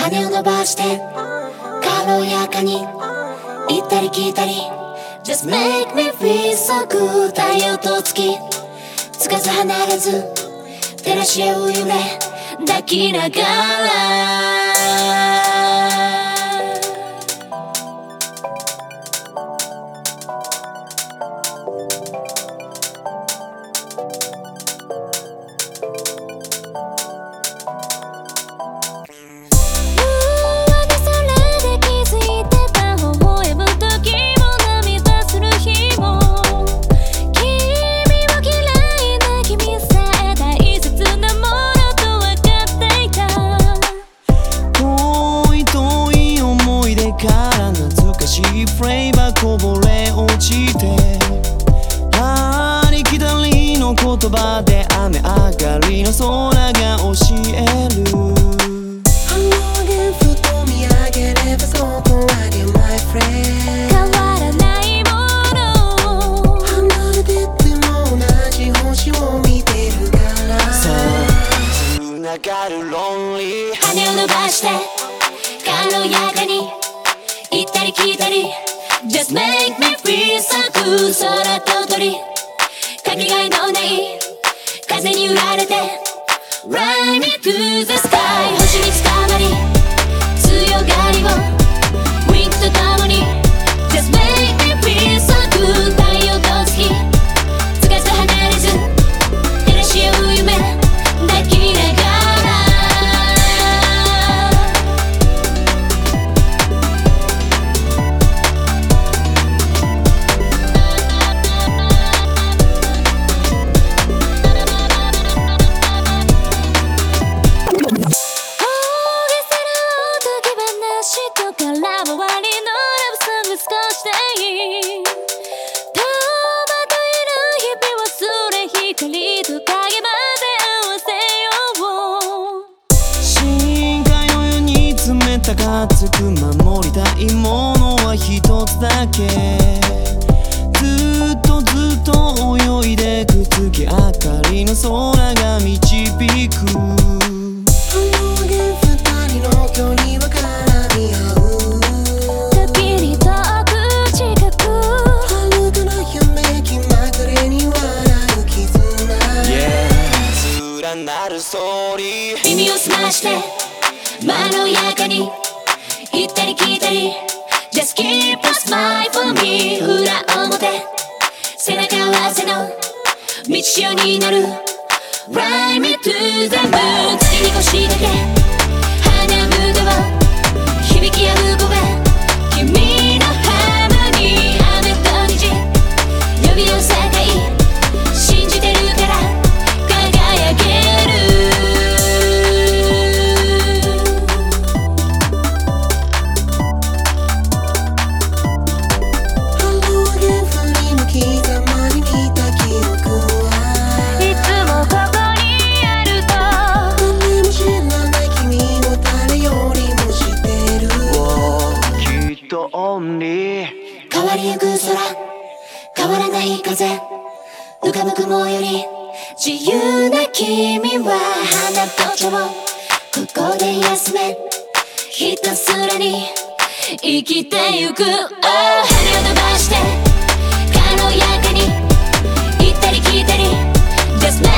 羽を伸ばして軽やかに行ったり来たり Just make me feel so good 太陽と月つかず離れず照らし合う夢抱きながらフレーバーこぼれ落ちてありきたりの言葉で雨上がりの空が教えるふと見上げればそこまで My friend 変わらないもの離れてても同じ星を見てるからそう繋がる Lonely 羽を伸ばして軽やかに行ったり来たり Just make me feel so good 空と鳥かけがえのない風に揺られて Ride me to the sky 星に捕まり強がりを Wink とともに Just make me feel so good 太陽と月つかず離れず照らし合う夢抱きながら高く守りたいものは一つだけずっとずっと泳いでく月明かりの空が導く二人の距離は絡み合う時に遠く近く遥かな夢気まぐれに笑う絆 Yeah 連なるストーリー耳を澄ましてまろやかに行ったり来たり Just keep a smile for me 裏表背中合わせの道潮に乗る Ride me to the moon 月に腰掛け花歌を響き合う声君のハーモニー雨と虹呼び寄せたい信じてるから輝ける変わりゆく空変わらない風浮かぶ雲より自由な君は花と茶をここで休めひたすらに生きてゆく、oh、羽を伸ばして軽やかに行ったり来たり Just